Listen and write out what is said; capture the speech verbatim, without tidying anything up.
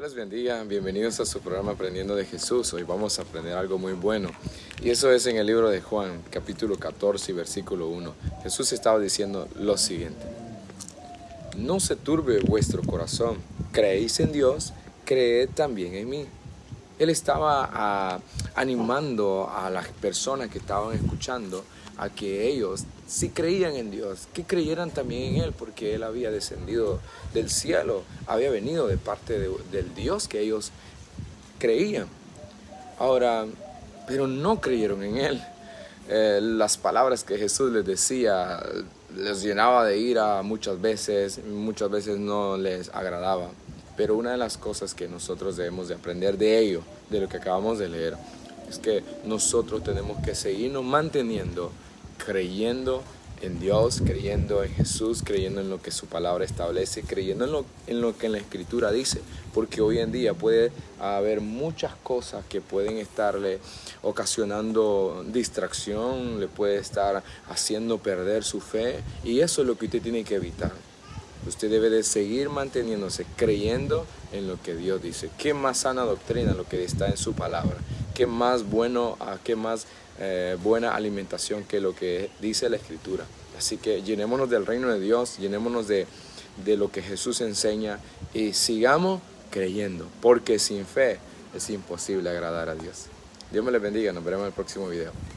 les bendiga, bienvenidos a su programa Aprendiendo de Jesús. Hoy vamos a aprender algo muy bueno y eso es en el libro de Juan, capítulo catorce, versículo uno. Jesús estaba diciendo lo siguiente: no se turbe vuestro corazón, creéis en Dios, creed también en mí. Él estaba a, animando a las personas que estaban escuchando a que ellos, si creían en Dios, que creyeran también en Él, porque Él había descendido del cielo, había venido de parte de, del Dios que ellos creían. Ahora, pero no creyeron en Él. Eh, las palabras que Jesús les decía les llenaba de ira muchas veces, muchas veces no les agradaba. Pero una de las cosas que nosotros debemos de aprender de ello, de lo que acabamos de leer, es que nosotros tenemos que seguirnos manteniendo, creyendo en Dios, creyendo en Jesús, creyendo en lo que su palabra establece, creyendo en lo, en lo que en la Escritura dice, porque hoy en día puede haber muchas cosas que pueden estarle ocasionando distracción, le puede estar haciendo perder su fe, y eso es lo que usted tiene que evitar. Usted debe de seguir manteniéndose, creyendo en lo que Dios dice. ¿Qué más sana doctrina lo que está en su palabra? ¿Qué más bueno, qué más eh, buena alimentación que lo que dice la Escritura? Así que llenémonos del reino de Dios, llenémonos de, de lo que Jesús enseña y sigamos creyendo, porque sin fe es imposible agradar a Dios. Dios me les bendiga, nos veremos en el próximo video.